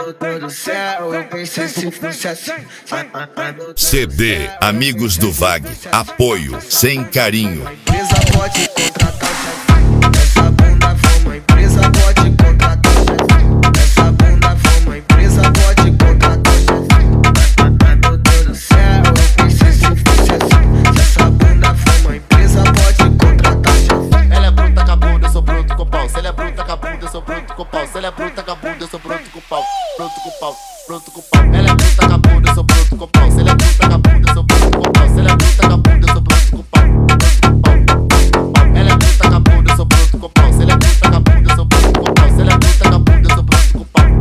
meu Deus do céu, eu pensei se fosse assim. CD Amigos do Vag, apoio sem carinho. A empresa pode contratar o chefe. Essa bunda fama, a empresa pode contratar o chefe. Essa bunda fama, a empresa pode contratar o chefe. Meu Deus do céu, eu pensei se fosse assim. Se essa bunda fama, a empresa pode contratar o chefe. Ela é bruta com a bunda, eu sou bruto com pau. Se ela é bruta com a bunda, eu sou bruto com pau. Se ela é bruta com a bunda, eu sou bruto com pau. Bruto com pau, bruto com pau. Ela é bruta com a bunda, eu sou bruto com pau. Se ela é bruta com a bunda, eu sou bruto com pau. Se ela é bruta com a bunda, eu sou bruto com pau. Ela é bruta com a bunda, eu sou bruto com pau. Se ela é bruta com a bunda, eu sou bruto com pau. Se ela é bruta com a bunda, eu sou bruto com pau.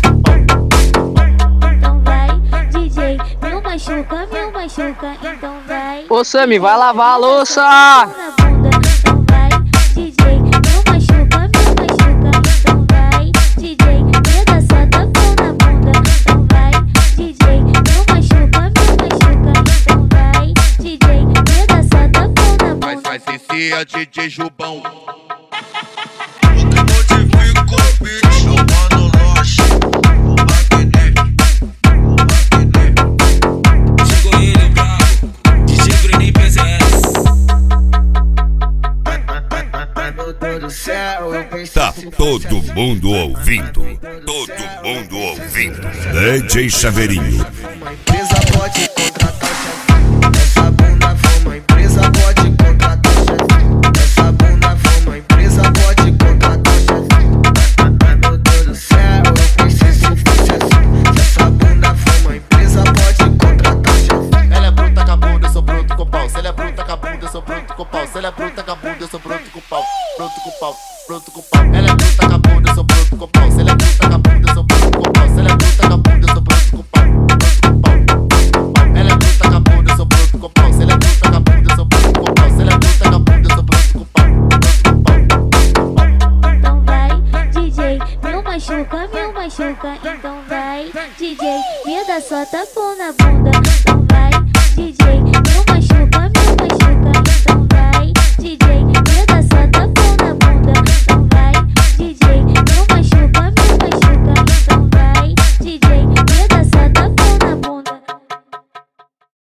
Então vai, DJ, me machuca, então vai. Ô Sammy, vai lavar a louça! Na bunda, então vai, DJ, me machuca, então vai. DJ, me dá só tapão na bunda, então vai. DJ, me machuca, então vai. DJ, me dá só tapão na bunda. Faz esse é DJ Jubão. Chegou ele, bravo, DJ Bruninho PZS. Meu Deus do céu, eu pensei Tá se fosse todo assim. mundo ouvindo. Todo mundo ouvindo. DJ Chaveirinho. A empresa pode contratar o chefe. Essa bunda fama, a empresa pode contratar o chefe. Essa bunda fama, a empresa pode contratar o chefe. Meu Deus do céu, eu pensei se fosse assim. Se essa bunda fama, a empresa pode contratar o chefe. Ela é bruta com a bunda, eu sou bruto com pau. Se ela é bruta com a bunda, eu sou bruto com pau. Se ela é bruta com a bunda, eu sou bruto com pau. Bruto com pau, bruto com pau. Ela é bruta com a bunda, eu sou bruto com pau. Se ela é bruta com a bunda, eu sou bruto com pau. Se ela é bruta com a bunda, eu sou bruto com pau. Ela é bruta com a bunda, eu sou bruto com pau. Se ela é bruta com a bunda, eu sou bruto com pau. Se ela é bruta com a bunda, eu sou bruto com pau. Então vai, DJ, me machuca, então vai. DJ, me dá só tapão na bunda, então vai.